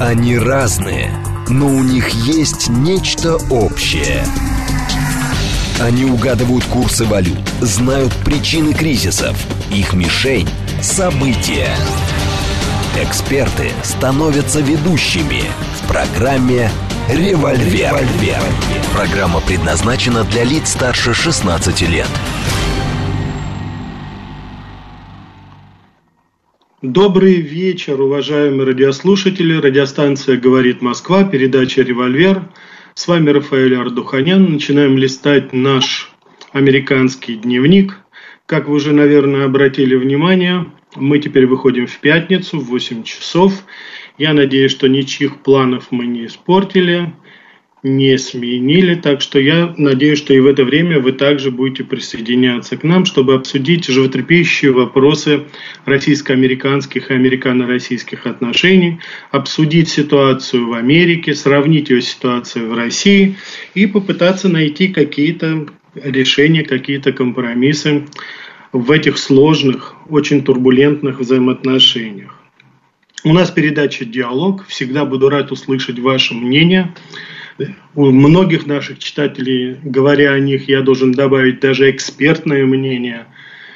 Они разные, но у них есть нечто общее. Они угадывают курсы валют, знают причины кризисов. Их мишень – события. Эксперты становятся ведущими в программе «Револьвер». Программа предназначена для лиц старше 16 лет. Добрый вечер, уважаемые радиослушатели. Радиостанция «Говорит Москва», передача «Револьвер». С вами Рафаэль Ардуханян. Начинаем листать наш американский дневник. Как вы уже, наверное, обратили внимание, мы теперь выходим в пятницу в 8 часов. Я надеюсь, что ничьих планов мы не испортили, не сменили. Так что я надеюсь, что и в это время вы также будете присоединяться к нам, чтобы обсудить животрепещущие вопросы российско-американских и американо-российских отношений, обсудить ситуацию в Америке, сравнить ее с ситуацией в России и попытаться найти какие-то решения, какие-то компромиссы в этих сложных, очень турбулентных взаимоотношениях. У нас передача «Диалог». Всегда буду рад услышать ваше мнение. У многих наших читателей, говоря о них, я должен добавить даже экспертное мнение.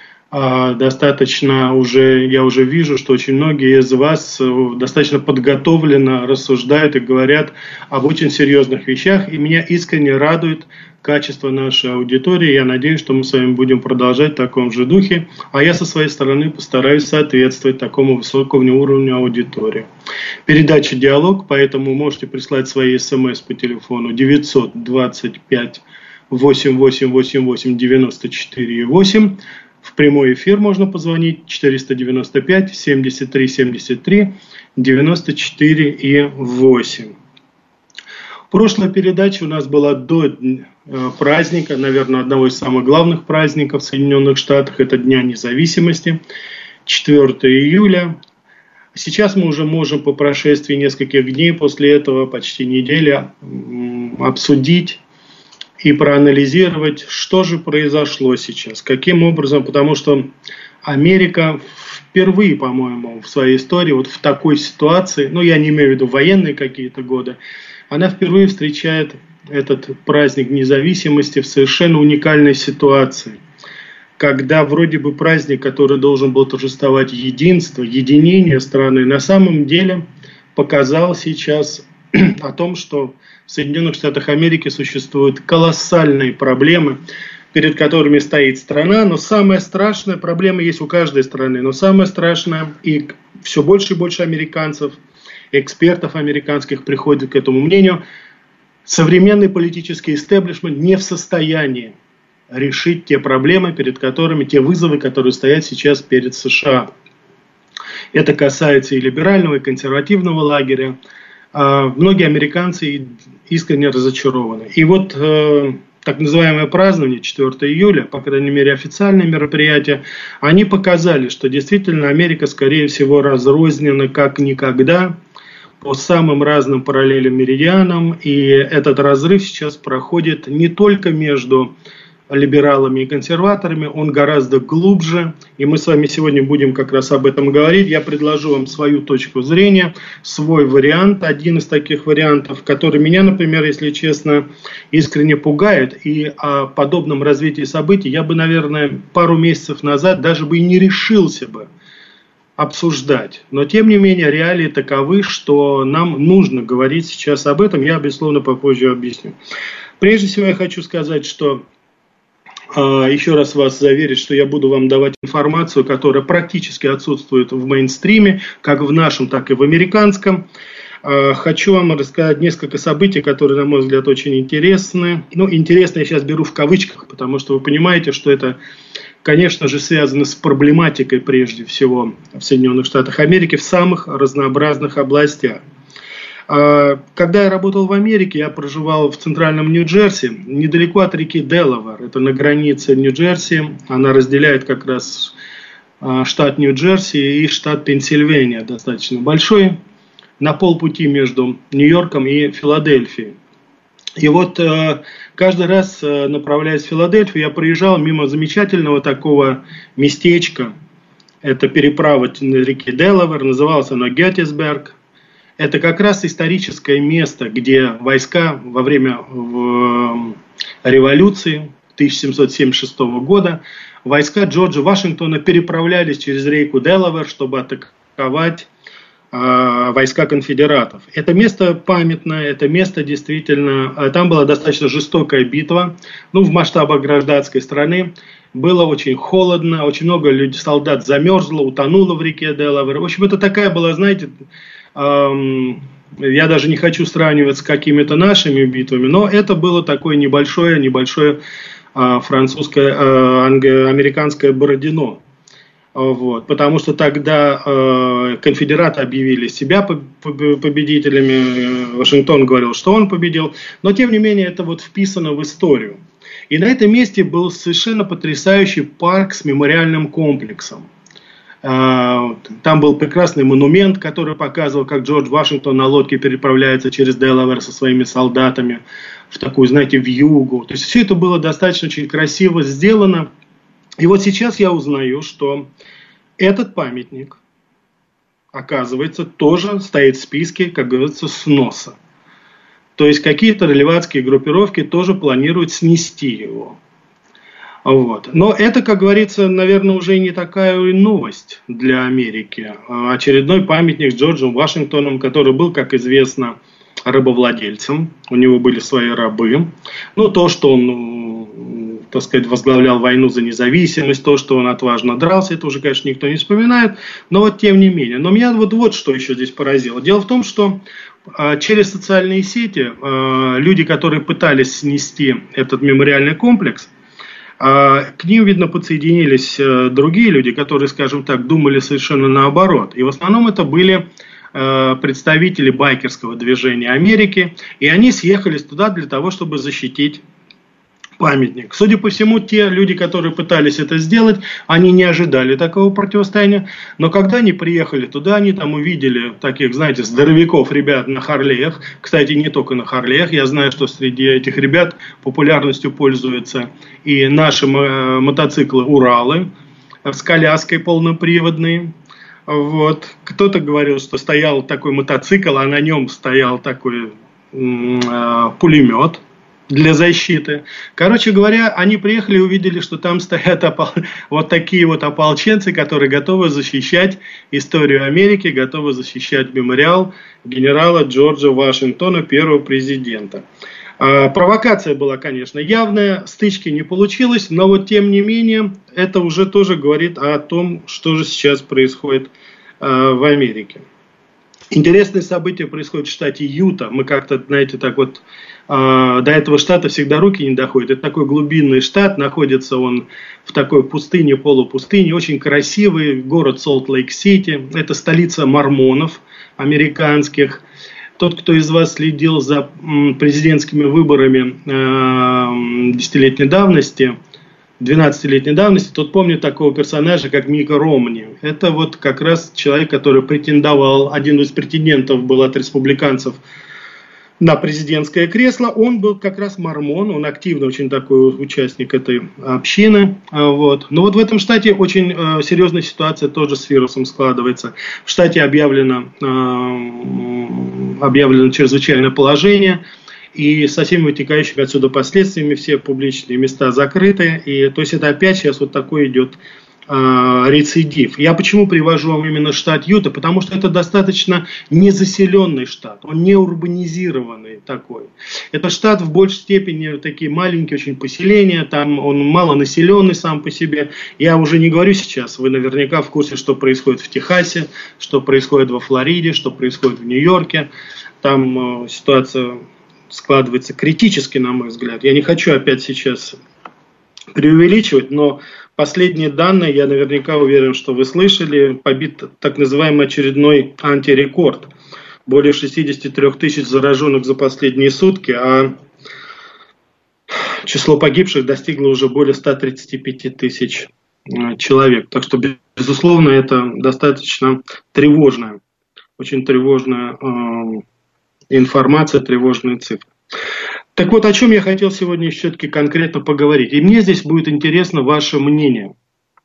Достаточно я уже вижу, что очень многие из вас достаточно подготовленно рассуждают и говорят об очень серьезных вещах. И меня искренне радует качество нашей аудитории. Я надеюсь, что мы с вами будем продолжать в таком же духе. А я со своей стороны постараюсь соответствовать такому высокому уровню аудитории. Передача «Диалог», поэтому можете прислать свои смс по телефону 925 8888 94 8. В прямой эфир можно позвонить 495 73 73 94 и 8. Прошлая передача у нас была до праздника, наверное, одного из самых главных праздников в Соединенных Штатах, это Дня независимости, 4 июля. Сейчас мы уже можем по прошествии нескольких дней после этого, почти недели, обсудить и проанализировать, что же произошло сейчас, каким образом, потому что Америка впервые, по-моему, в своей истории, вот в такой ситуации, я не имею в виду военные какие-то годы, она впервые встречает этот праздник независимости в совершенно уникальной ситуации, когда вроде бы праздник, который должен был торжествовать единство, единение страны, на самом деле показал сейчас о том, что в Соединенных Штатах Америки существуют колоссальные проблемы, перед которыми стоит страна, но самая страшная проблема есть у каждой страны, но самое страшное, и все больше и больше американцев, экспертов американских приходят к этому мнению, современный политический истеблишмент не в состоянии решить те проблемы, перед которыми, те вызовы, которые стоят сейчас перед США. Это касается и либерального, и консервативного лагеря. Многие американцы искренне разочарованы. И вот так называемое празднование 4 июля, по крайней мере официальные мероприятия, они показали, что действительно Америка, скорее всего, разрознена как никогда по самым разным параллельным меридианам. И этот разрыв сейчас проходит не только между либералами и консерваторами, он гораздо глубже, и мы с вами сегодня будем как раз об этом говорить. Я предложу вам свою точку зрения, свой вариант, один из таких вариантов, который меня, например, если честно, искренне пугает, и о подобном развитии событий я бы, наверное, пару месяцев назад даже бы и не решился бы обсуждать. Но, тем не менее, реалии таковы, что нам нужно говорить сейчас об этом, я, безусловно, попозже объясню. Прежде всего, я хочу сказать, что еще раз вас заверить, что я буду вам давать информацию, которая практически отсутствует в мейнстриме, как в нашем, так и в американском. Хочу вам рассказать несколько событий, которые, на мой взгляд, очень интересны. Интересно я сейчас беру в кавычках, потому что вы понимаете, что это, конечно же, связано с проблематикой, прежде всего, в Соединенных Штатах Америки, в самых разнообразных областях. Когда я работал в Америке, я проживал в центральном Нью-Джерси, недалеко от реки Делавэр. Это на границе Нью-Джерси. Она разделяет как раз штат Нью-Джерси и штат Пенсильвания, достаточно большой, на полпути между Нью-Йорком и Филадельфией. И вот каждый раз, направляясь в Филадельфию, я проезжал мимо замечательного такого местечка. Это переправа на реке Делавэр, называлась она Геттисберг. это как раз историческое место, где войска во время революции 1776 года, войска Джорджа Вашингтона переправлялись через реку Делавэр, чтобы атаковать войска конфедератов. Это место памятное, это место действительно, там была достаточно жестокая битва, в масштабах гражданской страны. Было очень холодно, очень много солдат замерзло, утонуло в реке Делавэр. В общем, это такая была, знаете, я даже не хочу сравнивать с какими-то нашими битвами, но это было такое небольшое французское, американское Бородино. Вот, потому что тогда конфедераты объявили себя победителями, Вашингтон говорил, что он победил, но тем не менее это вписано в историю. И на этом месте был совершенно потрясающий парк с мемориальным комплексом. Там был прекрасный монумент, который показывал, как Джордж Вашингтон на лодке переправляется через Делавэр со своими солдатами в такую, знаете, вьюгу. То есть все это было достаточно очень красиво сделано. И вот сейчас я узнаю, что этот памятник, оказывается, тоже стоит в списке, как говорится, сноса. То есть какие-то релевантские группировки тоже планируют снести его. Вот. Но это, как говорится, наверное, уже не такая новость для Америки. Очередной памятник Джорджу Вашингтону, который был, как известно, рабовладельцем. У него были свои рабы. То, что он, так сказать, возглавлял войну за независимость, то, что он отважно дрался, это уже, конечно, никто не вспоминает. Но вот тем не менее. Но меня вот что еще здесь поразило. Дело в том, что через социальные сети люди, которые пытались снести этот мемориальный комплекс, к ним, видно, подсоединились другие люди, которые, скажем так, думали совершенно наоборот. И в основном это были представители байкерского движения Америки, и они съехались туда для того, чтобы защитить памятник. Судя по всему, те люди, которые пытались это сделать, они не ожидали такого противостояния, но когда они приехали туда, они там увидели таких, знаете, здоровяков ребят на Харлеях, кстати, не только на Харлеях, я знаю, что среди этих ребят популярностью пользуются и наши мотоциклы Уралы с коляской полноприводной. Вот. Кто-то говорил, что стоял такой мотоцикл, а на нем стоял такой пулемет для защиты. Короче говоря, они приехали и увидели, что там стоят вот такие вот ополченцы, которые готовы защищать историю Америки, готовы защищать мемориал генерала Джорджа Вашингтона, первого президента. Провокация была, конечно, явная, стычки не получилось, но вот тем не менее, это уже тоже говорит о том, что же сейчас происходит в Америке. Интересные события происходят в штате Юта. Мы как-то, знаете, так вот, до этого штата всегда руки не доходят. Это такой глубинный штат, находится он в такой пустыне, полупустыне, очень красивый город Солт-Лейк-Сити. Это столица мормонов американских. Тот, кто из вас следил за президентскими выборами 10-летней давности, 12-летней давности, тот помнит такого персонажа, как Мика Ромни. Это вот как раз человек, который претендовал, один из претендентов был от республиканцев на президентское кресло. Он был как раз мормон, он активно очень такой участник этой общины. Вот. Но вот в этом штате очень серьезная ситуация тоже с вирусом складывается. В штате объявлено чрезвычайное положение. И со всеми вытекающими отсюда последствиями все публичные места закрыты. И, то есть это опять сейчас вот такой идет рецидив. Я почему привожу вам именно штат Юта? Потому что это достаточно незаселенный штат. Он не урбанизированный такой. Это штат в большей степени такие маленькие очень поселения. Там он малонаселенный сам по себе. Я уже не говорю сейчас. Вы наверняка в курсе, что происходит в Техасе, что происходит во Флориде, что происходит в Нью-Йорке. Там ситуация складывается критически, на мой взгляд. Я не хочу опять сейчас преувеличивать, но последние данные, я наверняка уверен, что вы слышали, побит так называемый очередной антирекорд. Более 63 тысяч зараженных за последние сутки, а число погибших достигло уже более 135 тысяч человек. Так что, безусловно, это достаточно тревожная, очень тревожная информация, тревожные цифры. Так вот, о чем я хотел сегодня все-таки конкретно поговорить. И мне здесь будет интересно ваше мнение.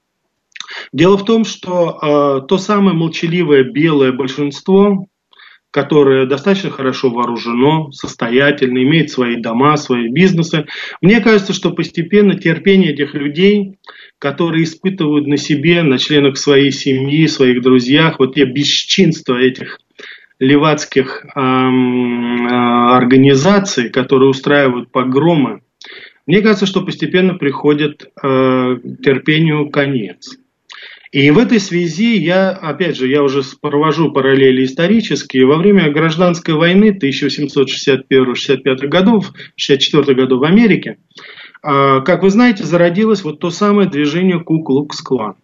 Дело в том, что то самое молчаливое белое большинство, которое достаточно хорошо вооружено, состоятельно, имеет свои дома, свои бизнесы. Мне кажется, что постепенно терпение этих людей, которые испытывают на себе, на членах своей семьи, своих друзьях, вот те бесчинства этих левацких организаций, которые устраивают погромы, мне кажется, что постепенно приходит терпению конец. И в этой связи я уже провожу параллели исторические. Во время гражданской войны 1861-65 годов, 64 году в Америке, как вы знаете, зародилось вот то самое движение Ку-Клукс-Клан.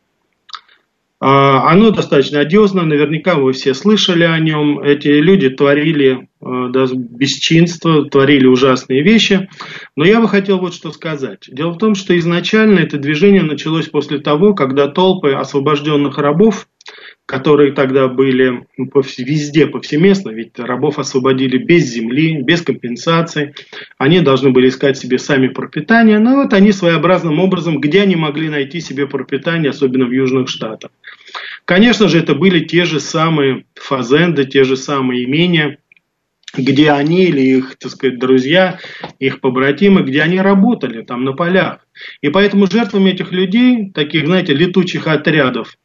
Оно достаточно одиозно, наверняка вы все слышали о нем. Эти люди творили бесчинство, творили ужасные вещи. Но я бы хотел вот что сказать. Дело в том, что изначально это движение началось после того, когда толпы освобожденных рабов, которые тогда были везде, повсеместно, ведь рабов освободили без земли, без компенсаций, они должны были искать себе сами пропитание, но вот они своеобразным образом, где они могли найти себе пропитание, особенно в Южных Штатах. Конечно же, это были те же самые фазенды, те же самые имения, где они или их, так сказать, друзья, их побратимы, где они работали там на полях. И поэтому жертвами этих людей, таких, знаете, летучих отрядов,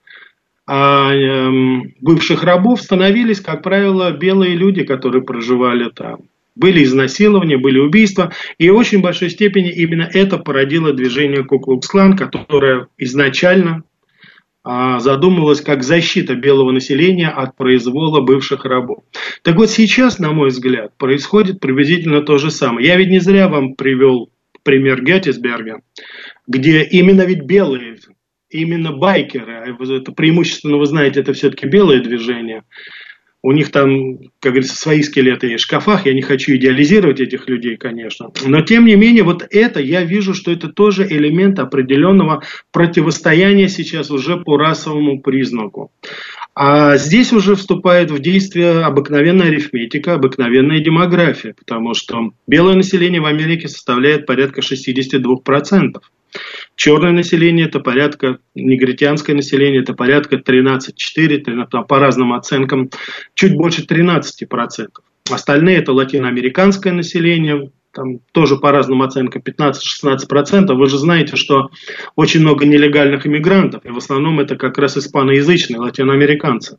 бывших рабов, становились, как правило, белые люди, которые проживали там. Были изнасилования, были убийства. И в очень большой степени именно это породило движение Ку-Клукс-Клан, которое изначально задумывалось как защита белого населения от произвола бывших рабов. Так вот сейчас, на мой взгляд, происходит приблизительно то же самое. Я ведь не зря вам привел пример Геттисберга, где именно ведь белые, именно байкеры, это преимущественно, вы знаете, это все-таки белое движение. У них там, как говорится, свои скелеты в шкафах. Я не хочу идеализировать этих людей, конечно. Но, тем не менее, вот это, я вижу, что это тоже элемент определенного противостояния сейчас уже по расовому признаку. А здесь уже вступает в действие обыкновенная арифметика, обыкновенная демография. Потому что белое население в Америке составляет порядка 62%. Черное население это порядка, негритянское население это порядка 13,4%, по разным оценкам, чуть больше 13%. Остальные это латиноамериканское население, там тоже по разным оценкам 15-16%. Вы же знаете, что очень много нелегальных иммигрантов, и в основном это как раз испаноязычные латиноамериканцы.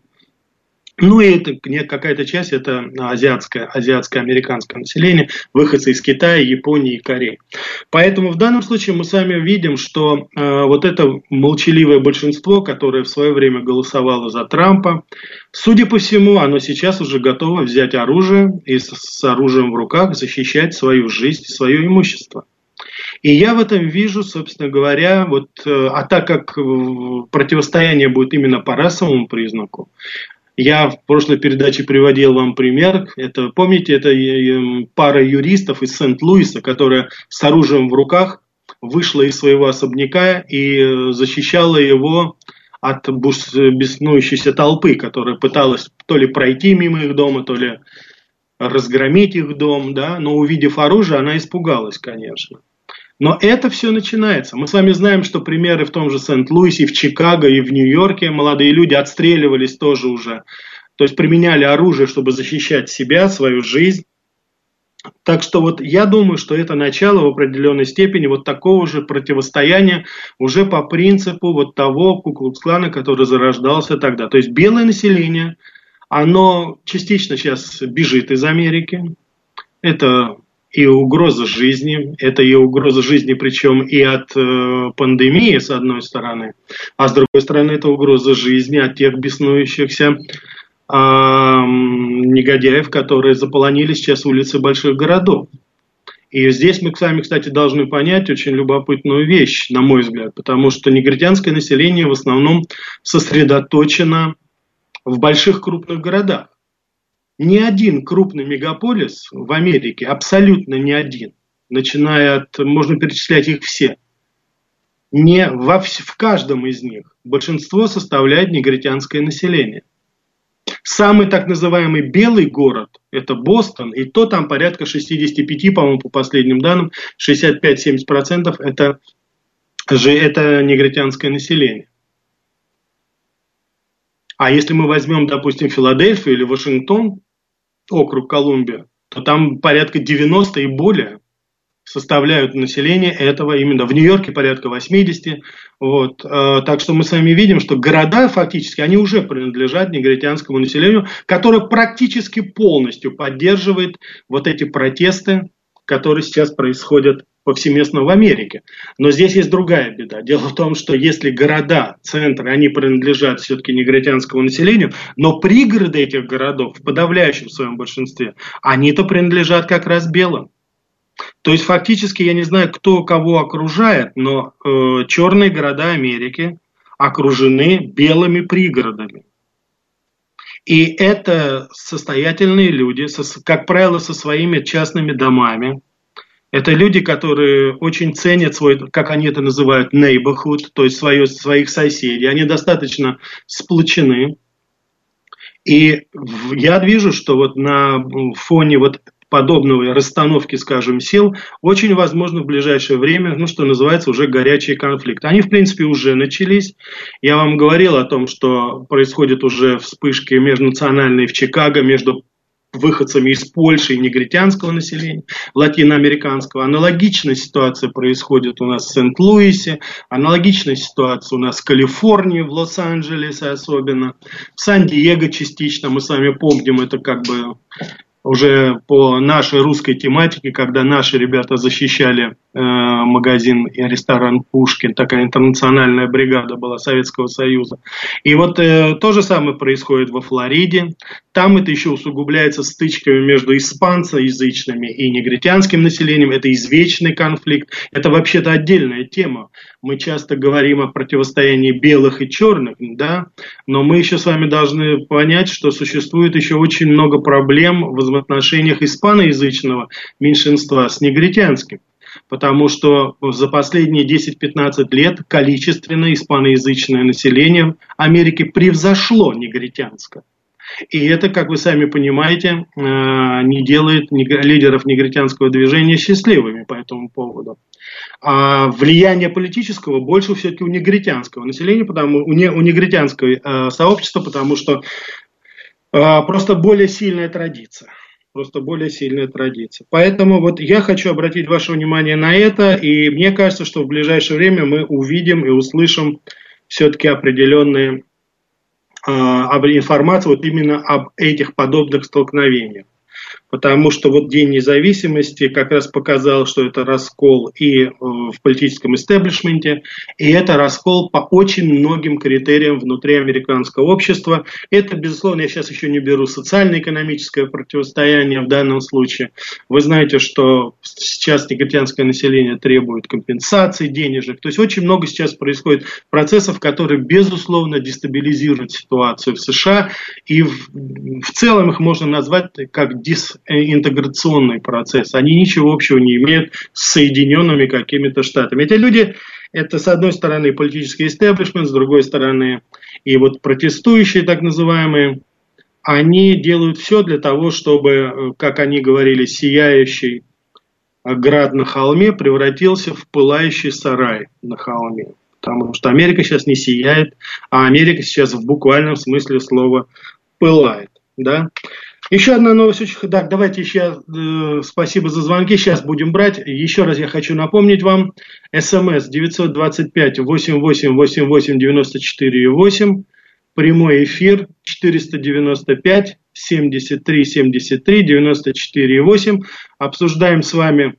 Ну и это, какая-то часть это азиатско-американское население, выходцы из Китая, Японии и Кореи. Поэтому в данном случае мы сами видим, что вот это молчаливое большинство, которое в свое время голосовало за Трампа, судя по всему, оно сейчас уже готово взять оружие и с оружием в руках защищать свою жизнь, свое имущество. И я в этом вижу, собственно говоря, а так как противостояние будет именно по расовому признаку, я в прошлой передаче приводил вам пример. Это, помните, это пара юристов из Сент-Луиса, которая с оружием в руках вышла из своего особняка и защищала его от беснующейся толпы, которая пыталась то ли пройти мимо их дома, то ли разгромить их дом. Да? Но увидев оружие, она испугалась, конечно. Но это все начинается. Мы с вами знаем, что примеры в том же Сент-Луисе, в Чикаго и в Нью-Йорке молодые люди отстреливались тоже уже. То есть применяли оружие, чтобы защищать себя, свою жизнь. Так что вот я думаю, что это начало в определенной степени вот такого же противостояния уже по принципу вот того Ку-Клукс-Клана, который зарождался тогда. То есть белое население, оно частично сейчас бежит из Америки. Это и угроза жизни, это и угроза жизни, причем и от пандемии, с одной стороны, а с другой стороны, это угроза жизни от тех беснующихся негодяев, которые заполонили сейчас улицы больших городов. И здесь мы с вами, кстати, должны понять очень любопытную вещь, на мой взгляд, потому что негритянское население в основном сосредоточено в больших крупных городах. Ни один крупный мегаполис в Америке, абсолютно ни один, начиная от, можно перечислять их все, в каждом из них большинство составляет негритянское население. Самый так называемый белый город – это Бостон, и то там порядка 65, по-моему, по последним данным, 65-70% это негритянское население. А если мы возьмем, допустим, Филадельфию или Вашингтон, округ Колумбия, то там порядка 90 и более составляют население этого именно. В Нью-Йорке порядка 80. Вот. Так что мы с вами видим, что города фактически, они уже принадлежат негритянскому населению, которое практически полностью поддерживает вот эти протесты, которые сейчас происходят повсеместно в Америке. Но здесь есть другая беда. Дело в том, что если города, центры, они принадлежат все-таки негритянскому населению, но пригороды этих городов в подавляющем своем большинстве, они-то принадлежат как раз белым. То есть фактически я не знаю, кто кого окружает, но черные города Америки окружены белыми пригородами. И это состоятельные люди, как правило, со своими частными домами. Это люди, которые очень ценят свой, как они это называют, neighborhood, то есть своих соседей. Они достаточно сплочены. И я вижу, что вот на фоне вот подобной расстановки, скажем, сил, очень возможно в ближайшее время, ну, что называется, уже горячие конфликты. Они, в принципе, уже начались. Я вам говорил о том, что происходят уже вспышки межнациональные в Чикаго между выходцами из Польши и негритянского населения, латиноамериканского. Аналогичная ситуация происходит у нас в Сент-Луисе, аналогичная ситуация у нас в Калифорнии, в Лос-Анджелесе особенно, в Сан-Диего частично, мы с вами помним, это как бы уже по нашей русской тематике, когда наши ребята защищали магазин и ресторан «Пушкин», такая интернациональная бригада была Советского Союза. И вот то же самое происходит во Флориде. Там это еще усугубляется стычками между испаноязычными и негритянским населением. Это извечный конфликт. Это вообще-то отдельная тема. Мы часто говорим о противостоянии белых и черных, да? Но мы еще с вами должны понять, что существует еще очень много проблем в взаимоотношениях испаноязычного меньшинства с негритянским. Потому что за последние 10-15 лет количественно испаноязычное население Америки превзошло негритянское. И это, как вы сами понимаете, не делает лидеров негритянского движения счастливыми по этому поводу. А влияние политического больше все-таки у негритянского населения, у негритянского сообщества, потому что просто более сильная традиция. Поэтому вот я хочу обратить ваше внимание на это, и мне кажется, что в ближайшее время мы увидим и услышим все-таки определенные информацию вот именно об этих подобных столкновениях. Потому что вот День независимости как раз показал, что это раскол и в политическом истеблишменте, и это раскол по очень многим критериям внутри американского общества. Это, безусловно, я сейчас еще не беру социально-экономическое противостояние в данном случае. Вы знаете, что сейчас негритянское население требует компенсаций денежек. То есть очень много сейчас происходит процессов, которые, безусловно, дестабилизируют ситуацию в США. И в целом их можно назвать как интеграционный процесс. Они ничего общего не имеют с Соединенными какими-то штатами. Эти люди, это с одной стороны политический истеблишмент, с другой стороны и вот протестующие так называемые, они делают все для того, чтобы, как они говорили, сияющий град на холме превратился в пылающий сарай на холме. Потому что Америка сейчас не сияет, а Америка сейчас в буквальном смысле слова пылает. Да? Еще одна новость. Да, давайте еще, спасибо за звонки, сейчас будем брать. Еще раз я хочу напомнить вам. СМС 925-8888-94-8. Прямой эфир 495-73-73-94-8. Обсуждаем с вами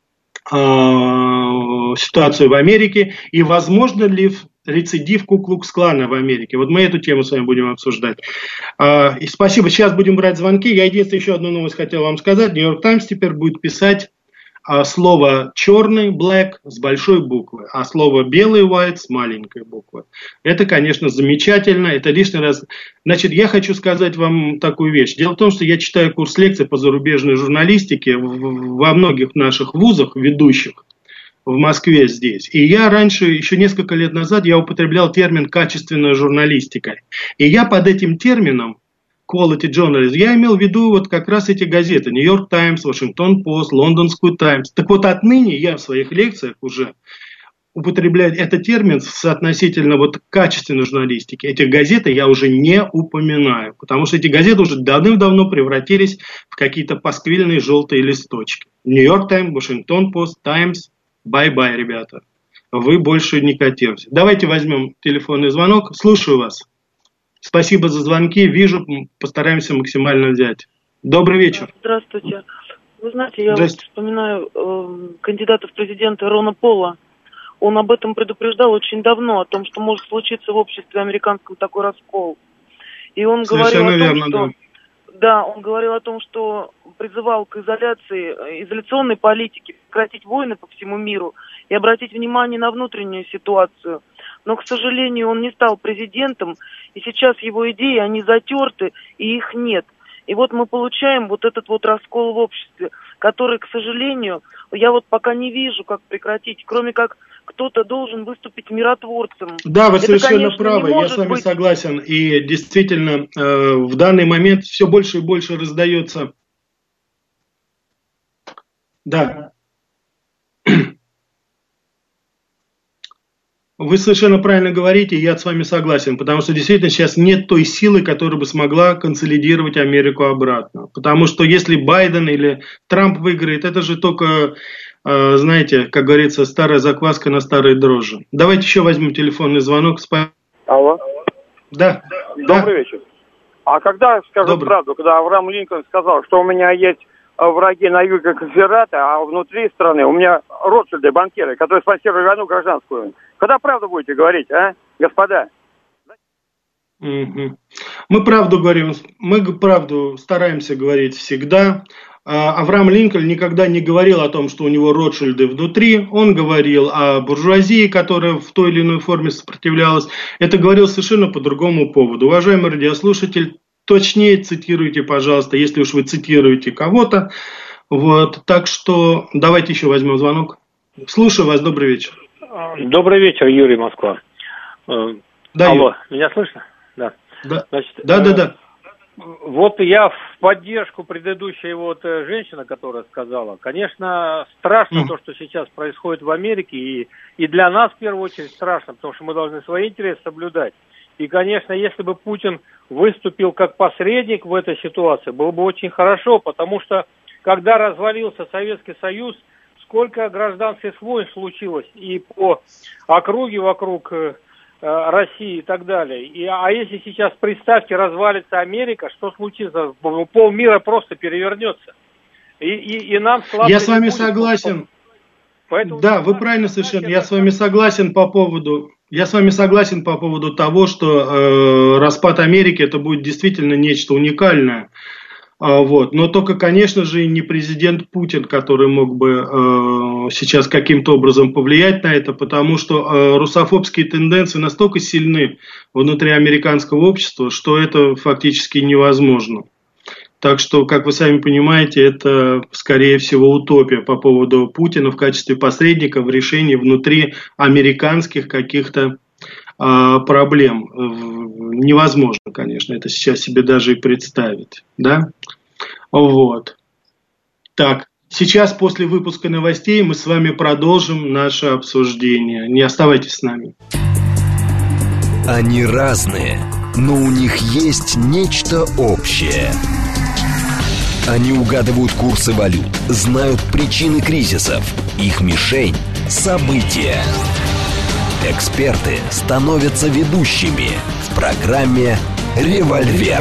ситуацию в Америке и возможно ли рецидив Ку-Клукс-клана в Америке. Вот мы эту тему с вами будем обсуждать. И спасибо, сейчас будем брать звонки. Я единственное еще одну новость хотел вам сказать. Нью-Йорк Таймс теперь будет писать слово черный, black, с большой буквы, а слово белый, white, с маленькой буквы. Это, конечно, замечательно, это лишний раз. Значит, я хочу сказать вам такую вещь. Дело в том, что я читаю курс лекций по зарубежной журналистике во многих наших вузах ведущих, в Москве здесь. И я раньше, еще несколько лет назад, я употреблял термин «качественная журналистика». И я под этим термином quality journalism, я имел в виду вот как раз эти газеты, New York Times, Washington Post, Londonскую Times. Так вот, отныне я в своих лекциях уже употребляют этот термин соотносительно вот качественной журналистики. Эти газеты я уже не упоминаю, потому что эти газеты уже давным-давно превратились в какие-то пасквильные желтые листочки. Нью-Йорк Таймс, Вашингтон Пост, Таймс. Бай-бай, ребята. Вы больше не котируете. Давайте возьмем телефонный звонок. Слушаю вас. Спасибо за звонки. Вижу, постараемся максимально взять. Добрый вечер. Здравствуйте. Вы знаете, я вот вспоминаю кандидата в президенты Рона Пола. Он об этом предупреждал очень давно, о том, что может случиться в обществе американском такой раскол. И он говорил о том, что... Да, он говорил о том, что призывал к изоляционной политике, прекратить войны по всему миру и обратить внимание на внутреннюю ситуацию. Но, к сожалению, он не стал президентом, и сейчас его идеи, они затерты, и их нет. И вот мы получаем вот этот вот раскол в обществе, который, к сожалению, я вот пока не вижу, как прекратить, кроме как кто-то должен выступить миротворцем. Да, вы совершенно правы, я с вами согласен. И действительно, в данный момент все больше и больше раздается. Да. Вы совершенно правильно говорите, и я с вами согласен, потому что действительно сейчас нет той силы, которая бы смогла консолидировать Америку обратно. Потому что если Байден или Трамп выиграет, это же только, знаете, как говорится, старая закваска на старые дрожжи. Давайте еще возьмем телефонный звонок. Алло. Да. Добрый вечер. А когда, скажу правду, когда Авраам Линкольн сказал, что у меня есть враги на юге конфедераты, а внутри страны у меня Ротшильды, банкиры, которые спонсируют войну гражданскую. Когда правду будете говорить, а, господа? Мы правду говорим, мы правду стараемся говорить всегда. Авраам Линкольн никогда не говорил о том, что у него Ротшильды внутри. Он говорил о буржуазии, которая в той или иной форме сопротивлялась. Это говорил совершенно по другому поводу. Уважаемый радиослушатель, точнее цитируйте, пожалуйста, если уж вы цитируете кого-то. Вот, так что давайте еще возьмем звонок. Слушаю вас, добрый вечер. Добрый вечер, Юрий, Москва. Да, алло, меня слышно? Да. Значит, да. Вот я в поддержку предыдущей вот женщины, которая сказала, конечно, страшно то, что сейчас происходит в Америке, и для нас в первую очередь страшно, потому что мы должны свои интересы соблюдать. И, конечно, если бы Путин выступил как посредник в этой ситуации, было бы очень хорошо, потому что когда развалился Советский Союз, сколько гражданских войн случилось и по округе вокруг России и так далее. А если сейчас, представьте, развалится Америка, что случится? Полмира просто перевернется. И нам слабо. Я с вами согласен. Поэтому да, вы правильно совершенно. Я с вами согласен по поводу того, что распад Америки это будет действительно нечто уникальное. Вот. Но только, конечно же, не президент Путин, который мог бы сейчас каким-то образом повлиять на это, потому что русофобские тенденции настолько сильны внутри американского общества, что это фактически невозможно. Так что, как вы сами понимаете, это, скорее всего, утопия по поводу Путина в качестве посредника в решении внутри американских каких-то проблем. Невозможно, конечно, это сейчас себе даже и представить. Да? Вот. Так, сейчас после выпуска новостей мы с вами продолжим наше обсуждение. Не оставайтесь с нами. Они разные, но у них есть нечто общее. Они угадывают курсы валют, знают причины кризисов. Их мишень – события. Эксперты становятся ведущими в программе «Револьвер».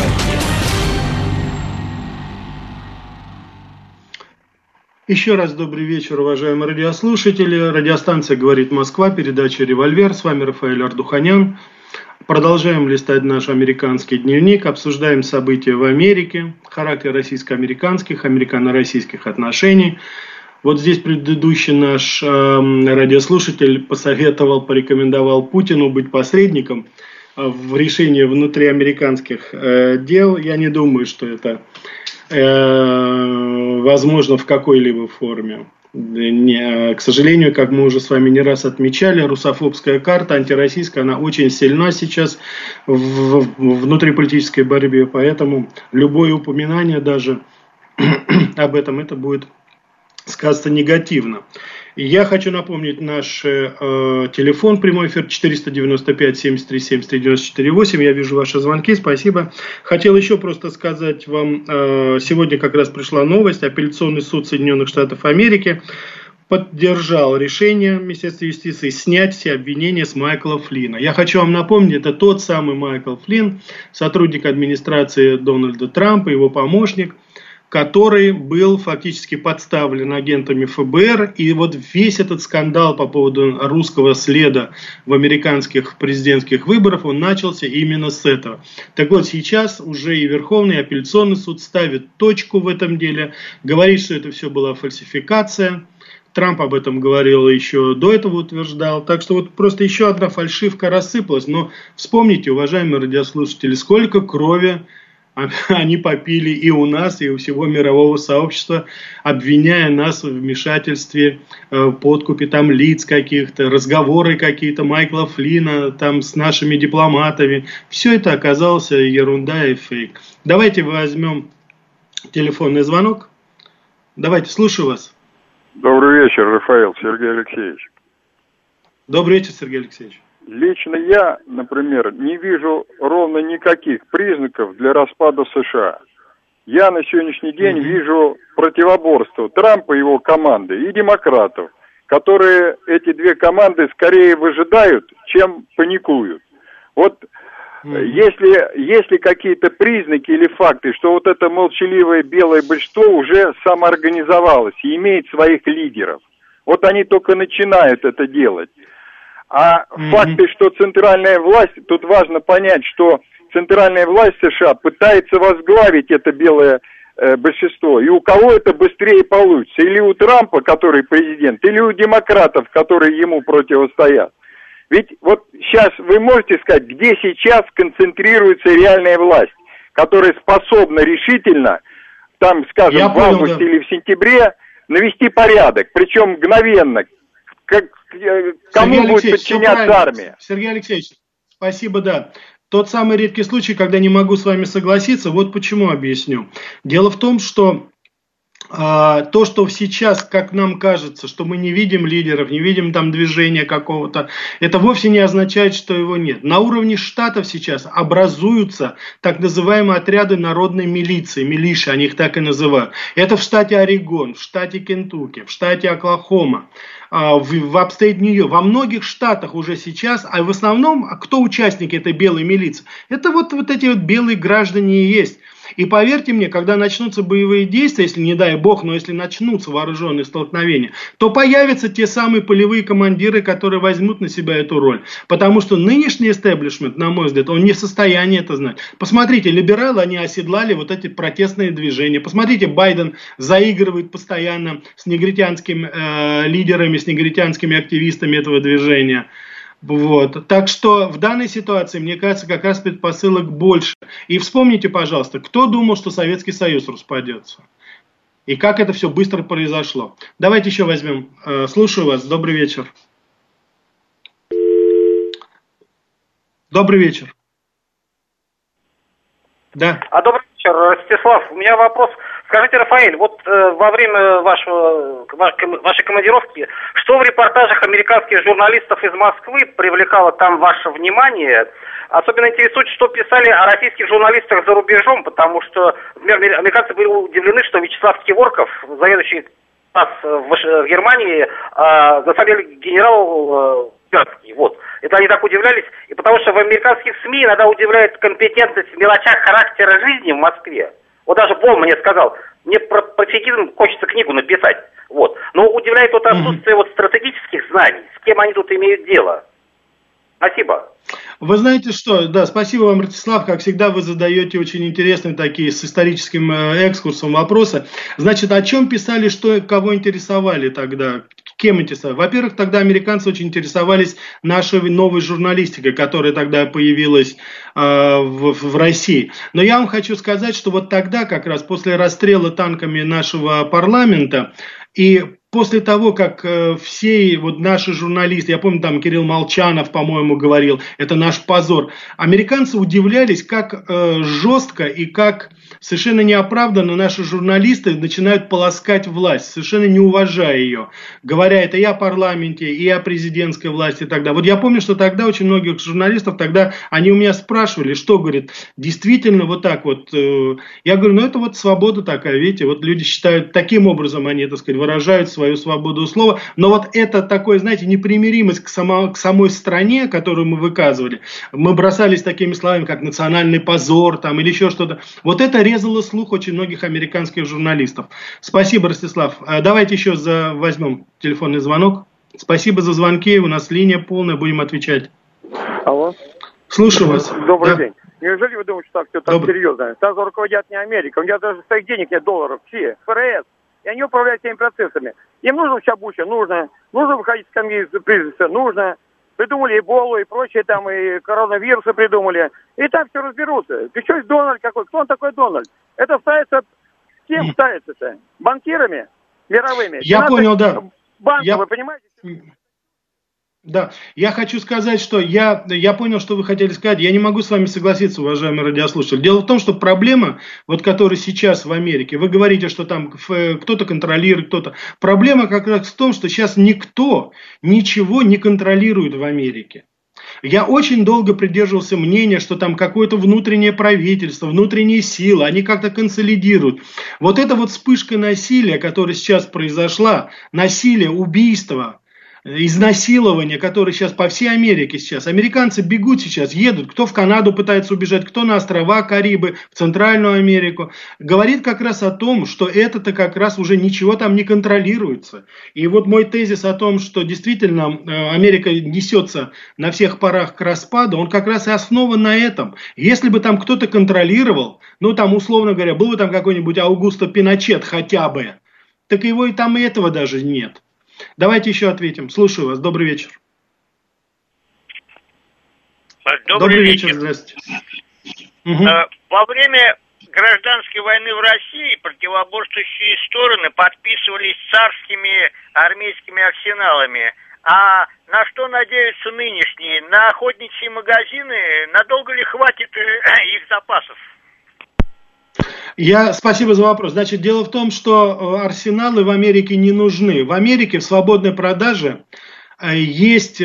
Еще раз добрый вечер, уважаемые радиослушатели. Радиостанция «Говорит Москва», передача «Револьвер». С вами Рафаэль Ардуханян. Продолжаем листать наш американский дневник, обсуждаем события в Америке, характер российско-американских, американо-российских отношений. Вот здесь предыдущий наш радиослушатель порекомендовал Путину быть посредником в решении внутриамериканских дел. Я не думаю, что это возможно в какой-либо форме. К сожалению, как мы уже с вами не раз отмечали, русофобская карта, антироссийская, она очень сильна сейчас в внутриполитической борьбе, поэтому любое упоминание даже об этом, это будет сказаться негативно. Я хочу напомнить наш телефон, прямой эфир 495-73-73-94-8. Я вижу ваши звонки, спасибо. Хотел еще просто сказать вам, сегодня как раз пришла новость, апелляционный суд Соединенных Штатов Америки поддержал решение Министерства юстиции снять все обвинения с Майкла Флинна. Я хочу вам напомнить, это тот самый Майкл Флинн, сотрудник администрации Дональда Трампа, его помощник, который был фактически подставлен агентами ФБР. И вот весь этот скандал по поводу русского следа в американских президентских выборах, он начался именно с этого. Так вот, сейчас уже и Верховный апелляционный суд ставит точку в этом деле, говорит, что это все была фальсификация. Трамп об этом говорил еще до этого, утверждал. Так что вот просто еще одна фальшивка рассыпалась. Но вспомните, уважаемые радиослушатели, сколько крови они попили и у нас, и у всего мирового сообщества, обвиняя нас в вмешательстве, подкупе там лиц каких-то, разговоры какие-то Майкла Флинна там с нашими дипломатами. Все это оказалось ерунда и фейк. Давайте возьмем телефонный звонок. Давайте, слушаю вас. Добрый вечер, Рафаэль, Сергей Алексеевич. Добрый вечер, Сергей Алексеевич. Лично я, например, не вижу ровно никаких признаков для распада США. Я на сегодняшний день вижу противоборство Трампа и его команды и демократов, которые эти две команды скорее выжидают, чем паникуют. Вот если какие-то признаки или факты, что вот это молчаливое белое большинство уже самоорганизовалось и имеет своих лидеров, вот они только начинают это делать. А факты, что центральная власть, тут важно понять, что центральная власть США пытается возглавить это белое большинство. И у кого это быстрее получится? Или у Трампа, который президент, или у демократов, которые ему противостоят. Ведь вот сейчас вы можете сказать, где сейчас концентрируется реальная власть, которая способна решительно, там, скажем, в августе или в сентябре навести порядок, причем мгновенно. Кому будет подчиняться армия? Сергей Алексеевич, спасибо, да. Тот самый редкий случай, когда не могу с вами согласиться, вот почему объясню. Дело в том, что то, что сейчас, как нам кажется, что мы не видим лидеров, не видим там движения какого-то, это вовсе не означает, что его нет. На уровне штатов сейчас образуются так называемые отряды народной милиции, милиши, они их так и называют. Это в штате Орегон, в штате Кентукки, в штате Оклахома, в апстейт Нью-Йорк, во многих штатах уже сейчас, а в основном, кто участники этой белой милиции? Это вот эти вот белые граждане и есть. И поверьте мне, когда начнутся боевые действия, если не дай бог, но если начнутся вооруженные столкновения, то появятся те самые полевые командиры, которые возьмут на себя эту роль. Потому что нынешний истеблишмент, на мой взгляд, он не в состоянии это знать. Посмотрите, либералы, они оседлали вот эти протестные движения. Посмотрите, Байден заигрывает постоянно с негритянскими лидерами, с негритянскими активистами этого движения. Вот. Так что в данной ситуации, мне кажется, как раз предпосылок больше. И вспомните, пожалуйста, кто думал, что Советский Союз распадется? И как это все быстро произошло? Давайте еще возьмем. Слушаю вас. Добрый вечер. Добрый вечер. Да. Добрый вечер, Ростислав. У меня вопрос. Скажите, Рафаэль, вот во время вашей командировки, что в репортажах американских журналистов из Москвы привлекало там ваше внимание? Особенно интересует, что писали о российских журналистах за рубежом, потому что, например, американцы были удивлены, что Вячеслав Кеворков, заведующий ТАСС в Германии, на самом деле генерал Перский. Вот. Это они так удивлялись, и потому что в американских СМИ иногда удивляет компетентность в мелочах характера жизни в Москве. Вот даже Бон мне сказал, мне про пофигизм хочется книгу написать. Вот. Но удивляет вот отсутствие вот стратегических знаний, с кем они тут имеют дело. Спасибо. Вы знаете что, да, спасибо вам, Ростислав, как всегда вы задаете очень интересные такие с историческим экскурсом вопросы. Значит, о чем писали, что кого интересовали тогда, кем интересовали? Во-первых, тогда американцы очень интересовались нашей новой журналистикой, которая тогда появилась в России. Но я вам хочу сказать, что вот тогда, как раз после расстрела танками нашего парламента, и после того, как все вот наши журналисты, я помню, там Кирилл Молчанов, по-моему, говорил, это наш позор, американцы удивлялись, как жестко и как совершенно неоправданно наши журналисты начинают полоскать власть, совершенно не уважая ее, говоря это и о парламенте, и о президентской власти тогда. Вот я помню, что тогда очень многих журналистов, тогда они у меня спрашивали, что, говорит, действительно вот так вот. Я говорю, ну это вот свобода такая, видите, вот люди считают, таким образом они, так сказать, выражают свою свободу слова, но вот это такое, знаете, непримиримость к самой стране, которую мы выказывали, мы бросались такими словами, как национальный позор там или еще что-то, вот это резало слух очень многих американских журналистов. Спасибо, Ростислав. Давайте еще возьмем телефонный звонок. Спасибо за звонки, у нас линия полная, будем отвечать. Алло. Слушаю вас. Добрый день. Неужели вы думаете, что так все так серьезно? Сразу руководят не Америка, у меня даже своих денег нет, долларов, все, ФРС. И они управляют всеми процессами. Им нужно вся буча, нужно выходить с скамьи кризиса, нужно. Придумали Эболу и прочее там, и коронавирусы придумали. И там все разберутся. Ты что, Дональд какой? Кто он такой Дональд? Это ставится, кем ставится-то? Банкирами мировыми? Я понял, да. Банки, вы понимаете? Да, я хочу сказать, что я понял, что вы хотели сказать. Я не могу с вами согласиться, уважаемый радиослушатель. Дело в том, что проблема, вот которая сейчас в Америке, вы говорите, что там кто-то контролирует, кто-то. Проблема как раз в том, что сейчас никто ничего не контролирует в Америке. Я очень долго придерживался мнения, что там какое-то внутреннее правительство, внутренние силы, они как-то консолидируют. Вот эта вот вспышка насилия, которая сейчас произошла, насилие, убийство, изнасилования, которые сейчас по всей Америке сейчас. Американцы бегут сейчас, едут, кто в Канаду пытается убежать, кто на острова Карибы, в Центральную Америку. Говорит как раз о том, что это-то как раз уже ничего там не контролируется. И вот мой тезис о том, что действительно Америка несется на всех парах к распаду, он как раз и основан на этом. Если бы там кто-то контролировал, ну там условно говоря, был бы там какой-нибудь Аугусто Пиночет хотя бы, так его и там и этого даже нет. Давайте еще ответим. Слушаю вас. Добрый вечер. Добрый вечер. Здравствуйте. Во время гражданской войны в России противоборствующие стороны подписывались царскими армейскими арсеналами. А на что надеются нынешние? На охотничьи магазины? Надолго ли хватит их запасов? Спасибо за вопрос. Значит, дело в том, что арсеналы в Америке не нужны. В Америке в свободной продаже есть,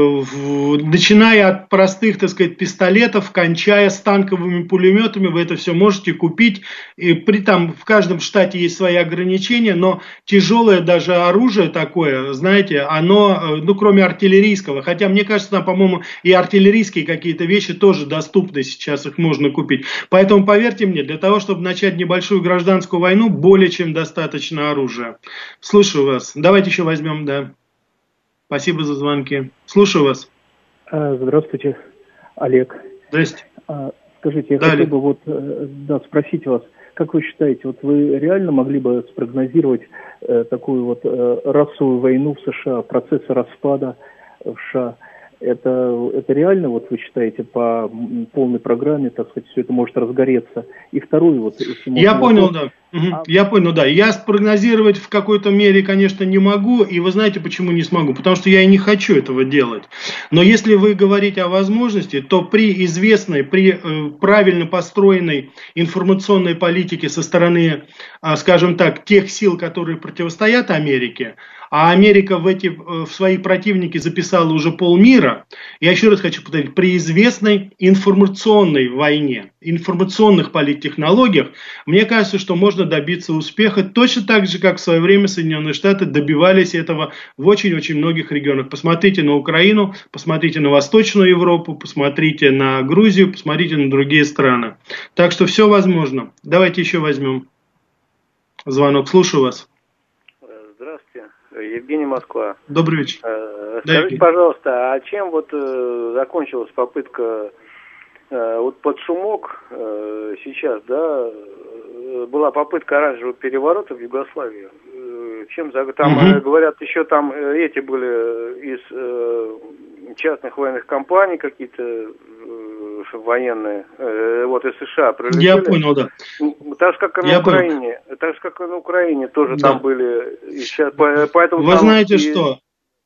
начиная от простых, так сказать, пистолетов, кончая с танковыми пулеметами, вы это все можете купить. И в каждом штате есть свои ограничения, но тяжелое даже оружие такое, знаете, оно, кроме артиллерийского, хотя мне кажется, там, по-моему, и артиллерийские какие-то вещи тоже доступны сейчас, их можно купить. Поэтому, поверьте мне, для того, чтобы начать небольшую гражданскую войну, более чем достаточно оружия. Слушаю вас. Давайте еще возьмем, да. Спасибо за звонки. Слушаю вас. Здравствуйте, Олег. Здрасте. Скажите, я хотел бы спросить вас, как вы считаете, вот вы реально могли бы спрогнозировать такую вот расовую войну в США, процесс распада в США? Это реально, вот вы считаете, по полной программе, так сказать, все это может разгореться? И второй вот... Я понял, да. Я понял, да. Я спрогнозировать в какой-то мере, конечно, не могу. И вы знаете, почему не смогу? Потому что я и не хочу этого делать. Но если вы говорите о возможности, то при правильно построенной информационной политике со стороны, скажем так, тех сил, которые противостоят Америке, а Америка в свои противники записала уже полмира, я еще раз хочу повторить, при известной информационной войне, информационных политтехнологиях, мне кажется, что можно добиться успеха точно так же, как в свое время Соединенные Штаты добивались этого в очень-очень многих регионах. Посмотрите на Украину, посмотрите на Восточную Европу, посмотрите на Грузию, посмотрите на другие страны. Так что все возможно. Давайте еще возьмем звонок. Слушаю вас. Здравствуйте. Евгений, Москва. Добрый вечер. Скажите, пожалуйста, а чем вот закончилась попытка вот под шумок сейчас, да, была попытка оранжевого переворота в Югославии. Чем там говорят, еще там эти были из частных военных компаний какие-то военные, вот из США прилетели. Я понял, да. Так же, как и на Украине. Так же, как и на Украине тоже там были. И сейчас, поэтому вы знаете что?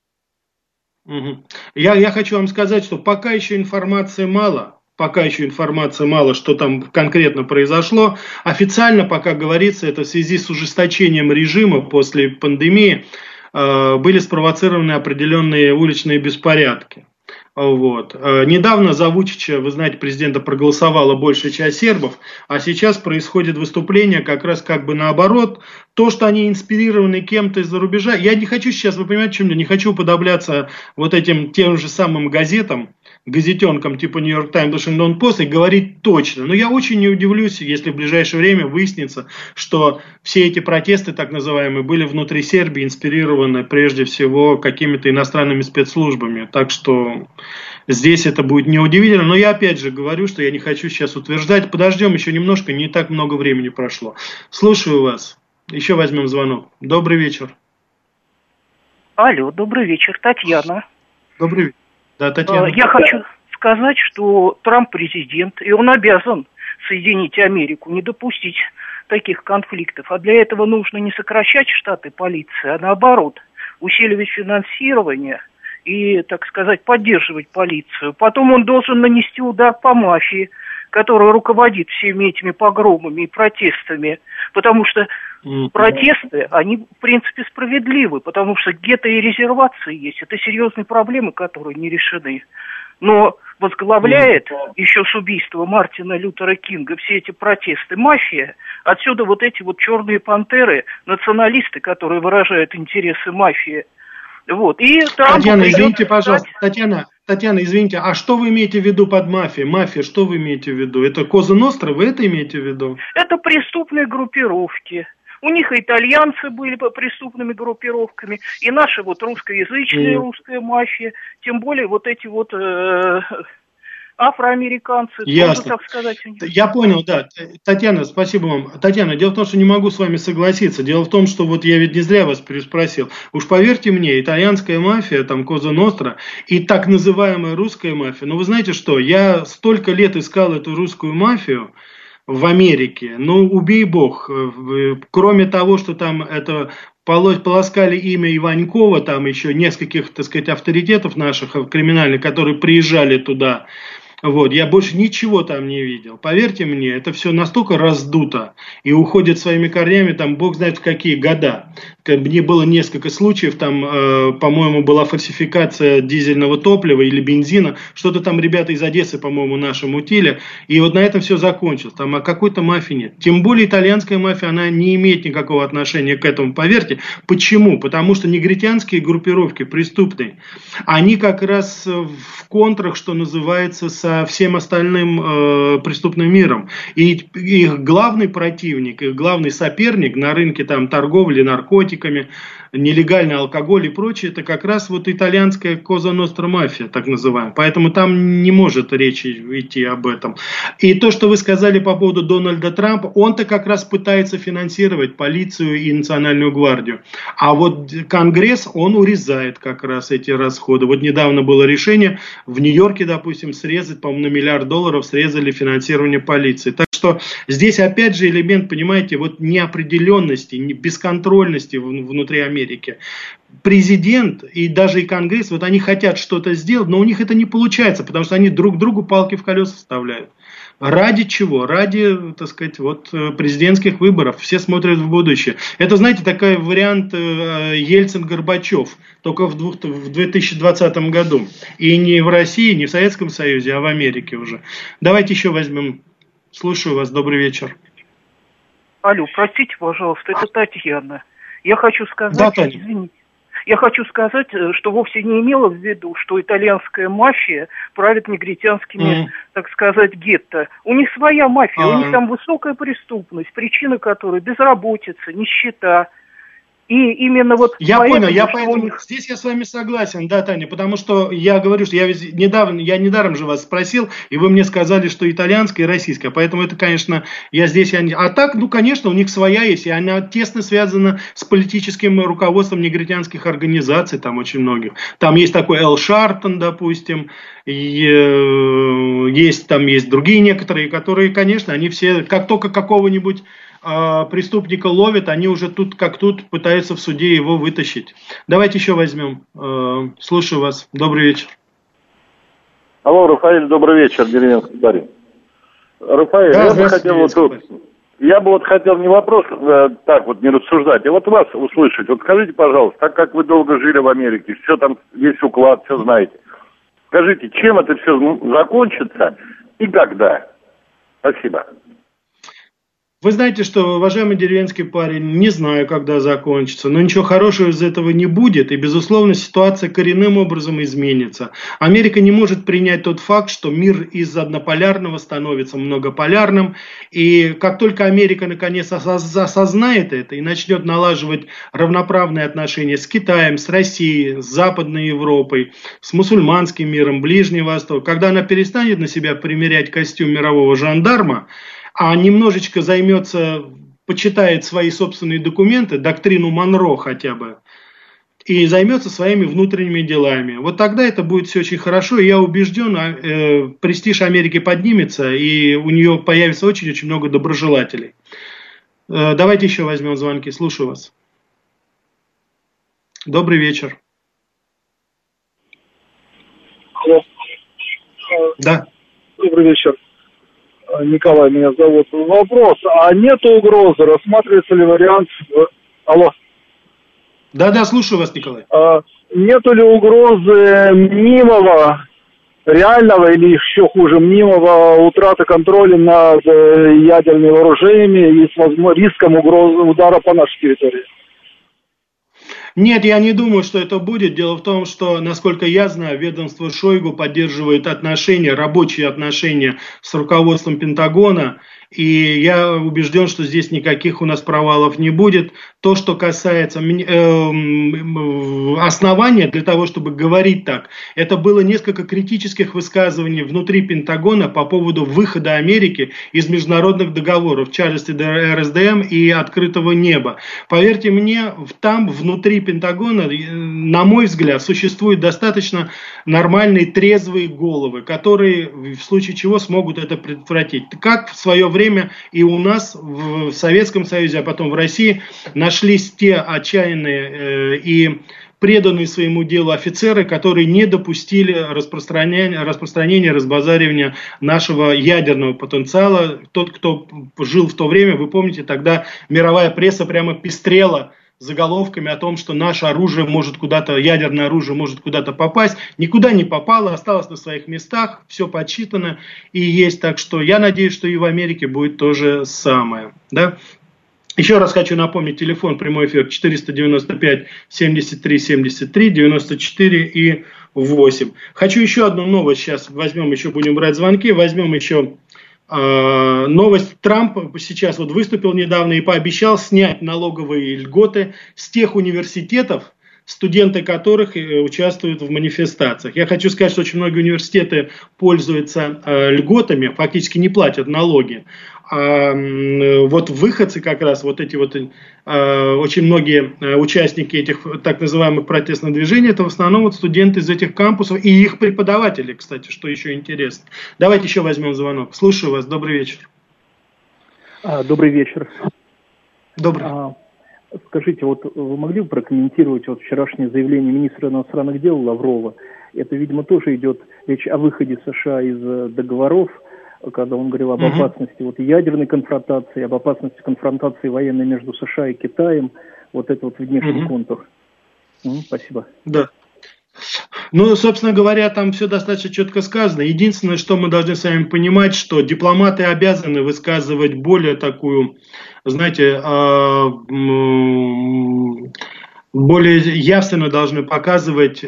Я хочу вам сказать, что пока еще информации мало, что там конкретно произошло. Официально, пока говорится, это в связи с ужесточением режима после пандемии были спровоцированы определенные уличные беспорядки. Вот. Недавно за Вучича, вы знаете, президента проголосовала большая часть сербов, а сейчас происходит выступление как раз как бы наоборот. То, что они инспирированы кем-то из-за рубежа, я не хочу сейчас, вы понимаете, чем я не хочу уподобляться вот этим тем же самым газетенкам типа New York Times, Washington Post и говорить точно. Но я очень не удивлюсь, если в ближайшее время выяснится, что все эти протесты, так называемые, были внутри Сербии инспирированы прежде всего какими-то иностранными спецслужбами. Так что здесь это будет неудивительно. Но я опять же говорю, что я не хочу сейчас утверждать. Подождем еще немножко, не так много времени прошло. Слушаю вас. Еще возьмем звонок. Добрый вечер. Алло, добрый вечер. Татьяна. Добрый вечер. Да, Татьяна. Я хочу сказать, что Трамп президент, и он обязан соединить Америку, не допустить таких конфликтов. А для этого нужно не сокращать штаты полиции, а наоборот, усиливать финансирование и, так сказать, поддерживать полицию. Потом он должен нанести удар по мафии, которая руководит всеми этими погромами и протестами, потому что протесты, они в принципе справедливы, потому что гетто и резервации есть. Это серьезные проблемы, которые не решены. Но возглавляет еще с убийства Мартина Лютера Кинга все эти протесты мафия. Отсюда вот эти вот черные пантеры, националисты, которые выражают интересы мафии. Вот. И Татьяна, извините, пожалуйста, Татьяна, извините, а что вы имеете в виду под мафией? Мафия, что вы имеете в виду? Это Коза Ностра, вы это имеете в виду? Это преступные группировки. У них и итальянцы были преступными группировками, и наши вот русскоязычные, русская мафия, тем более вот эти вот афроамериканцы. Ясно. Тоже, так сказать, я понял, да. Татьяна, спасибо вам. Татьяна, дело в том, что не могу с вами согласиться. Дело в том, что вот я ведь не зря вас переспросил. Уж поверьте мне, итальянская мафия, там Коза Ностра и так называемая русская мафия. Но вы знаете что, я столько лет искал эту русскую мафию в Америке. Ну, убей бог. Кроме того, что там это полоскали имя Иванькова, там еще нескольких, так сказать, авторитетов наших криминальных, которые приезжали туда. Вот, я больше ничего там не видел. Поверьте мне, это все настолько раздуто и уходит своими корнями, там, бог знает в какие года. Мне было несколько случаев, там, по-моему, была фальсификация дизельного топлива или бензина, что-то там ребята из Одессы, по-моему, наши мутили, и вот на этом все закончилось. Там о какой-то мафии нет. Тем более итальянская мафия, она не имеет никакого отношения к этому, поверьте. Почему? Потому что негритянские группировки преступные, они как раз в контрах, что называется, со всем остальным преступным миром. И их главный противник, их главный соперник на рынке там торговли наркотиками, нелегальный алкоголь и прочее, это как раз вот итальянская Коза Ностра мафия, так называемая. Поэтому там не может речи идти об этом. И то, что вы сказали по поводу Дональда Трампа, он-то как раз пытается финансировать полицию и национальную гвардию. А вот Конгресс, он урезает как раз эти расходы. Вот недавно было решение в Нью-Йорке, допустим, срезать, по-моему, на $1 миллиард срезали финансирование полиции. Так что здесь опять же элемент, понимаете, вот неопределенности, бесконтрольности внутри Америки. Президент и даже и Конгресс, вот они хотят что-то сделать, но у них это не получается, потому что они друг другу палки в колеса вставляют. Ради чего? Ради, так сказать, вот президентских выборов. Все смотрят в будущее. Это, знаете, такой вариант Ельцин-Горбачев, только в 2020 году. И не в России, не в Советском Союзе, а в Америке уже. Давайте еще возьмем. Слушаю вас. Добрый вечер. Алло, простите, пожалуйста, это Татьяна. Я хочу сказать, да, извините, я хочу сказать, что вовсе не имела в виду, что итальянская мафия правит негритянскими, так сказать, гетто. У них своя мафия, у них там высокая преступность, причина которой безработица, нищета. И именно вот я понял, здесь я с вами согласен, да, Таня, потому что я говорю, что я недаром же вас спросил, и вы мне сказали, что итальянская и российская, поэтому это, конечно, а так, ну, конечно, у них своя есть, и она тесно связана с политическим руководством негритянских организаций, там очень многих. Там есть такой Эл Шартон, допустим, есть другие некоторые, которые, конечно, они все, как только какого-нибудь преступника ловят, они уже тут пытаются в суде его вытащить. Давайте еще возьмем. Слушаю вас. Добрый вечер. Алло, Рафаэль, добрый вечер, деревенский парень. Рафаэль, да, я бы хотел не вопрос так вот не рассуждать, а вот вас услышать. Вот скажите, пожалуйста, так как вы долго жили в Америке, все там, весь уклад, все знаете. Скажите, чем это все закончится и когда? Спасибо. Вы знаете, что, уважаемый деревенский парень, не знаю, когда закончится, но ничего хорошего из этого не будет, и, безусловно, ситуация коренным образом изменится. Америка не может принять тот факт, что мир из однополярного становится многополярным, и как только Америка наконец осознает это и начнет налаживать равноправные отношения с Китаем, с Россией, с Западной Европой, с мусульманским миром, Ближний Восток, когда она перестанет на себя примерять костюм мирового жандарма, а немножечко почитает свои собственные документы, доктрину Монро хотя бы, и займется своими внутренними делами. Вот тогда это будет все очень хорошо, и я убежден, престиж Америки поднимется, и у нее появится очень-очень много доброжелателей. Давайте еще возьмем звонки, слушаю вас. Добрый вечер. Алло. Да. Добрый вечер. Николай меня зовут. Вопрос, а нет угрозы? Рассматривается ли вариант... Алло. Да, слушаю вас, Николай. Нету ли угрозы мнимого, реального или еще хуже, мнимого утраты контроля над ядерными вооружениями и с риском удара по нашей территории? Нет, я не думаю, что это будет. Дело в том, что, насколько я знаю, ведомство Шойгу поддерживает рабочие отношения с руководством Пентагона. И я убежден, что здесь никаких у нас провалов не будет. То, что касается основания для того, чтобы говорить так, это было несколько критических высказываний внутри Пентагона по поводу выхода Америки из международных договоров, в частности РСДМ и открытого неба. Поверьте мне, там внутри Пентагона, на мой взгляд, существуют достаточно нормальные трезвые головы, которые в случае чего смогут это предотвратить. Как в свое время и у нас в Советском Союзе, а потом в России нашлись те отчаянные и преданные своему делу офицеры, которые не допустили распространения, разбазаривания нашего ядерного потенциала. Тот, кто жил в то время, вы помните, тогда мировая пресса прямо пестрела заголовками о том, что наше оружие может куда-то, ядерное оружие может куда-то попасть. Никуда не попало, осталось на своих местах, все подсчитано и есть. Так что я надеюсь, что и в Америке будет то же самое. Да? Еще раз хочу напомнить, телефон прямой эфир 495 73 73 94 и 8. Хочу еще одну новость, сейчас возьмем, еще будем брать звонки, возьмем еще новость. Трамп сейчас выступил недавно и пообещал снять налоговые льготы с тех университетов, студенты которых участвуют в манифестациях. Я хочу сказать, что очень многие университеты пользуются льготами, фактически не платят налоги. А выходцы как раз, очень многие участники этих так называемых протестных движений, это в основном студенты из этих кампусов и их преподаватели, кстати, что еще интересно. Давайте еще возьмем звонок. Слушаю вас. Добрый вечер. Добрый вечер. Добрый. Скажите, вы могли бы прокомментировать вчерашнее заявление министра иностранных дел Лаврова? Это, видимо, тоже идет речь о выходе США из договоров, когда он говорил об опасности ядерной конфронтации, об опасности конфронтации военной между США и Китаем. Это внешний контур. Спасибо. Да. Собственно говоря, там все достаточно четко сказано. Единственное, что мы должны с вами понимать, что дипломаты обязаны высказывать более такую, более явственно должны показывать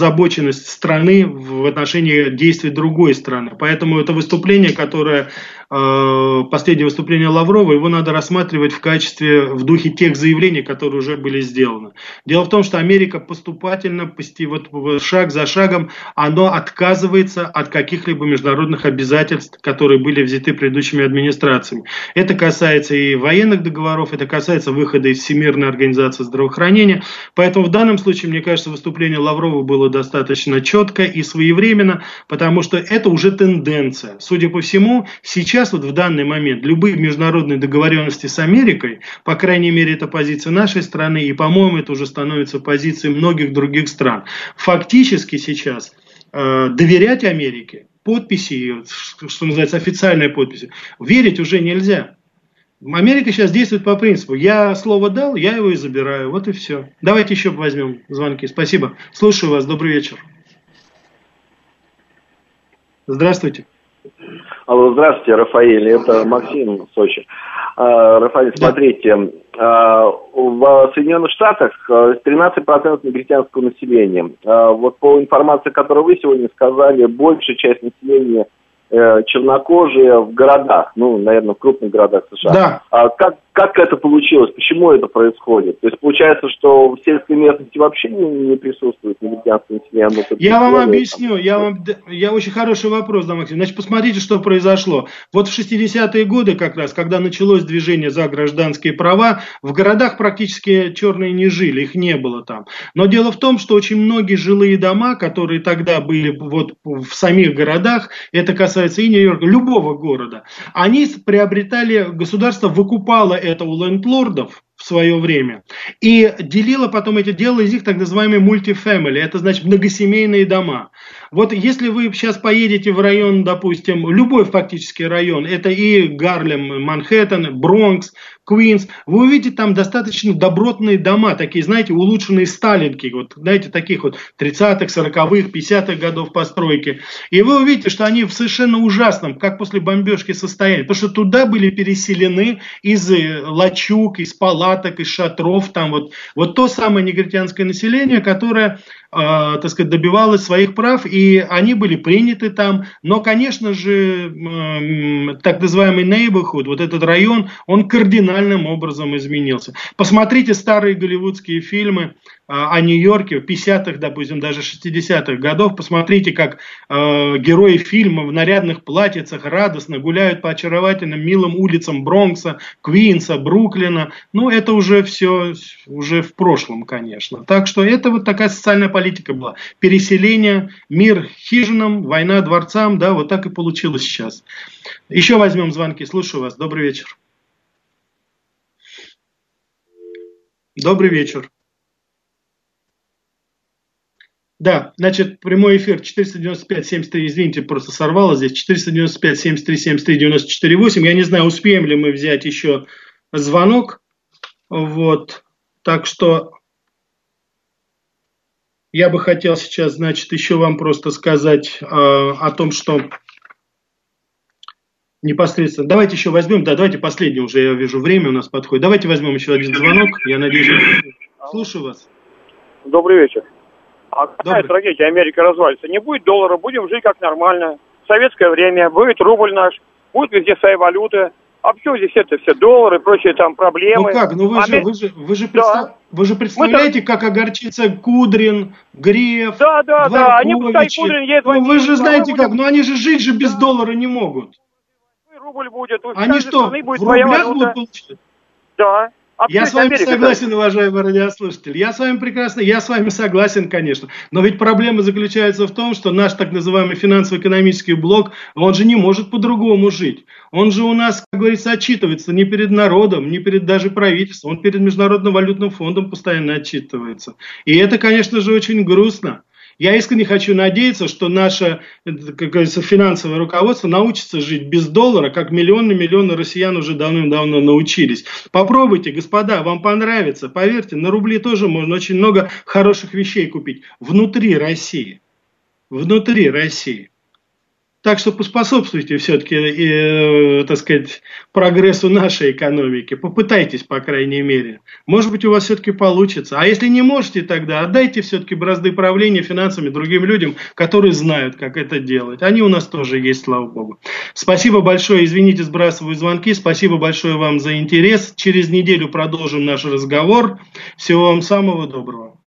озабоченность страны в отношении действий другой страны. Поэтому это выступление, которое последнее выступление Лаврова, его надо рассматривать в духе тех заявлений, которые уже были сделаны. Дело в том, что Америка поступательно, шаг за шагом, она отказывается от каких-либо международных обязательств, которые были взяты предыдущими администрациями. Это касается и военных договоров, это касается выхода из Всемирной организации здравоохранения. Поэтому в данном случае, мне кажется, выступление Лаврова было достаточно четко и своевременно, потому что это уже тенденция. Судя по всему, сейчас в данный момент любые международные договоренности с Америкой, по крайней мере, это позиция нашей страны, и, по-моему, это уже становится позицией многих других стран. Фактически сейчас доверять Америке, подписи, что называется, официальные подписи, верить уже нельзя. Америка сейчас действует по принципу: я слово дал, я его и забираю. Вот и все. Давайте еще возьмем звонки. Спасибо. Слушаю вас. Добрый вечер. Здравствуйте. Алло, здравствуйте, Рафаэль, это Максим, Сочи. Рафаэль, смотрите, в Соединенных Штатах 13% негритянского населения. Вот по информации, которую вы сегодня сказали, большая часть населения чернокожие в городах, наверное, в крупных городах США. Да. Как это получилось? Почему это происходит? То есть получается, что в сельской местности вообще не присутствует негритянское население? Я вам объясню. Я очень хороший вопрос, да, Максим. Значит, посмотрите, что произошло. Вот в 60-е годы как раз, когда началось движение за гражданские права, в городах практически черные не жили, их не было там. Но дело в том, что очень многие жилые дома, которые тогда были вот в самих городах, это касается и Нью-Йорка, любого города, они приобретали, государство выкупало это у лендлордов в свое время и делило потом делало из них так называемые мультифэмили, это значит многосемейные дома. Вот если вы сейчас поедете в район, допустим, любой фактически район, это и Гарлем, Манхэттен, Бронкс, Квинс, вы увидите там достаточно добротные дома, такие, знаете, улучшенные сталинки, вот, знаете, таких вот 30-х, 40-х, 50-х годов постройки. И вы увидите, что они в совершенно ужасном, как после бомбежки, состоянии, потому что туда были переселены из лачуг, из палаток, из шатров, там вот то самое негритянское население, которое, так сказать, добивалось своих прав, и они были приняты там. Но, конечно же, так называемый neighborhood, вот этот район, он кардинальным образом изменился. Посмотрите старые голливудские фильмы о Нью-Йорке в 50-х, допустим, даже 60-х годов. Посмотрите, как герои фильма в нарядных платьицах радостно гуляют по очаровательным милым улицам Бронкса, Квинса, Бруклина. Это уже все уже в прошлом, конечно. Так что это вот такая социальная политика была. Переселение, мир хижинам, война дворцам, да, вот так и получилось сейчас. Еще возьмем звонки. Слушаю вас. Добрый вечер. Добрый вечер. Да, значит, прямой эфир 495-73, извините, просто сорвало здесь, 495-73-73-94-8. Я не знаю, успеем ли мы взять еще звонок. Вот, так что я бы хотел сейчас, значит, еще вам просто сказать о том, что непосредственно... Давайте еще возьмем, да, давайте последний уже, я вижу, время у нас подходит. Давайте возьмем еще один звонок, я надеюсь, слушаю вас. Добрый вечер. А какая трагедия, Америка развалится? Не будет доллара, будем жить как нормально. В советское время будет рубль наш, будет везде своя валюта. А почему здесь это все доллары, прочие там проблемы? Вы же представляете, как огорчится Кудрин, Греф, Да, они пускай Кудрин едет. Вы же знаете как, они же жить же без доллара не могут. Рубль будет. Они что, в рублях будут получать? Да. Я с вами согласен, уважаемый радиослушатель. Я с вами согласен, конечно. Но ведь проблема заключается в том, что наш так называемый финансово-экономический блок, он же не может по-другому жить. Он же у нас, как говорится, отчитывается не перед народом, не перед даже правительством. Он перед Международным валютным фондом постоянно отчитывается. И это, конечно же, очень грустно. Я искренне хочу надеяться, что наше, как говорится, финансовое руководство научится жить без доллара, как миллионы россиян уже давным-давно научились. Попробуйте, господа, вам понравится. Поверьте, на рубли тоже можно очень много хороших вещей купить. Внутри России. Так что поспособствуйте все-таки, так сказать, прогрессу нашей экономики. Попытайтесь, по крайней мере. Может быть, у вас все-таки получится. А если не можете, тогда отдайте все-таки бразды правления финансами другим людям, которые знают, как это делать. Они у нас тоже есть, слава богу. Спасибо большое. Извините, сбрасываю звонки. Спасибо большое вам за интерес. Через неделю продолжим наш разговор. Всего вам самого доброго.